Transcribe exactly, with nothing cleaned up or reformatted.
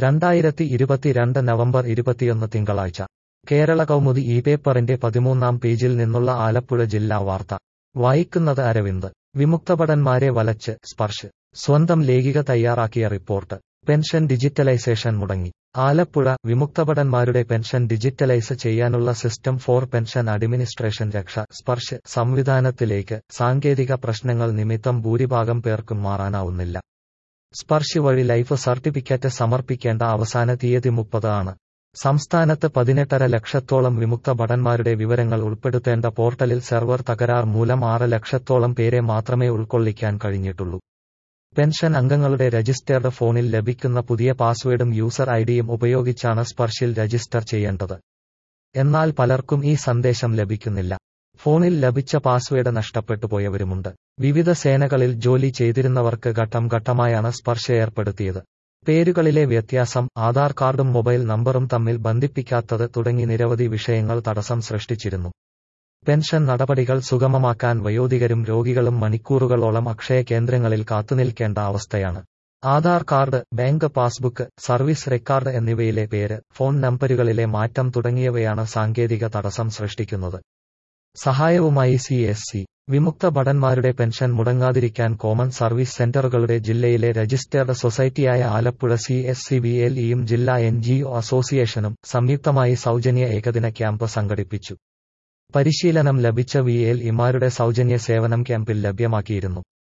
രണ്ടായിരത്തി ഇരുപത്തിരണ്ട് നവംബർ ഇരുപത്തിയൊന്ന് തിങ്കളാഴ്ച കേരള കൗമുദി ഈ പേപ്പറിന്റെ പതിമൂന്നാം പേജിൽ നിന്നുള്ള ആലപ്പുഴ ജില്ലാ വാർത്ത വായിക്കുന്നത് അരവിന്ദ്. വിമുക്തഭടന്മാരെ വലച്ച് സ്പർശ്. സ്വന്തം ലേഖിക തയ്യാറാക്കിയ റിപ്പോർട്ട്. പെൻഷൻ ഡിജിറ്റലൈസേഷൻ മുടങ്ങി. ആലപ്പുഴ. വിമുക്തഭടന്മാരുടെ പെൻഷൻ ഡിജിറ്റലൈസ് ചെയ്യാനുള്ള system for pension administration Raksha Sparsh സംവിധാനത്തിലേക്ക് സാങ്കേതിക പ്രശ്നങ്ങൾ നിമിത്തം ഭൂരിഭാഗം പേർക്കും മാറാനാവുന്നില്ല. സ്പർശ് വഴി ലൈഫ് സർട്ടിഫിക്കറ്റ് സമർപ്പിക്കേണ്ട അവസാന തീയതി മുപ്പത് ആണ്. സംസ്ഥാനത്ത് പതിനെട്ടര ലക്ഷത്തോളം വിമുക്ത ഭടന്മാരുടെ വിവരങ്ങൾ ഉൾപ്പെടുത്തേണ്ട പോർട്ടലിൽ സെർവർ തകരാർ മൂലം ആറ് ലക്ഷത്തോളം പേരെ മാത്രമേ ഉൾക്കൊള്ളിക്കാൻ കഴിഞ്ഞിട്ടുള്ളൂ. പെൻഷൻ അംഗങ്ങളുടെ രജിസ്റ്റേർഡ് ഫോണിൽ ലഭിക്കുന്ന പുതിയ പാസ്വേഡും യൂസർ ഐഡിയും ഉപയോഗിച്ചാണ് സ്പർശിൽ രജിസ്റ്റർ ചെയ്യേണ്ടത്. എന്നാൽ പലർക്കും ഈ സന്ദേശം ലഭിക്കുന്നില്ല. ഫോണിൽ ലഭിച്ച പാസ്വേഡ് നഷ്ടപ്പെട്ടുപോയവരുമുണ്ട്. വിവിധ സേനകളിൽ ജോലി ചെയ്തിരുന്നവർക്ക് ഘട്ടം ഘട്ടമായാണ് സ്പർശ് ഏർപ്പെടുത്തിയത്. പേരുകളിലെ വ്യത്യാസം, ആധാർ കാർഡും മൊബൈൽ നമ്പറും തമ്മിൽ ബന്ധിപ്പിക്കാത്തത് തുടങ്ങി നിരവധി വിഷയങ്ങൾ തടസ്സം സൃഷ്ടിച്ചിരുന്നു. പെൻഷൻ നടപടികൾ സുഗമമാക്കാൻ വയോധികരും രോഗികളും മണിക്കൂറുകളോളം അക്ഷയ കേന്ദ്രങ്ങളിൽ കാത്തുനിൽക്കേണ്ട അവസ്ഥയാണ്. Aadhaar card, bank passbook, service record എന്നിവയിലെ പേര്, ഫോൺ നമ്പരുകളിലെ മാറ്റം തുടങ്ങിയവയാണ് സാങ്കേതിക തടസ്സം സൃഷ്ടിക്കുന്നത്. സഹായവുമായി സി എസ് സി. വിമുക്ത ഭടന്മാരുടെ പെൻഷൻ മുടങ്ങാതിരിക്കാൻ കോമൺ സർവീസ് സെന്ററുകളുടെ ജില്ലയിലെ രജിസ്റ്റേർഡ് സൊസൈറ്റിയായ Alappuzha C S C V L ഇയും ജില്ലാ എൻ ജി ഒ അസോസിയേഷനും സംയുക്തമായി സൗജന്യ ഏകദിന ക്യാമ്പ് സംഘടിപ്പിച്ചു. പരിശീലനം ലഭിച്ച വി എൽ ഇമാരുടെ സൗജന്യ സേവനം ക്യാമ്പിൽ ലഭ്യമാക്കിയിരുന്നു.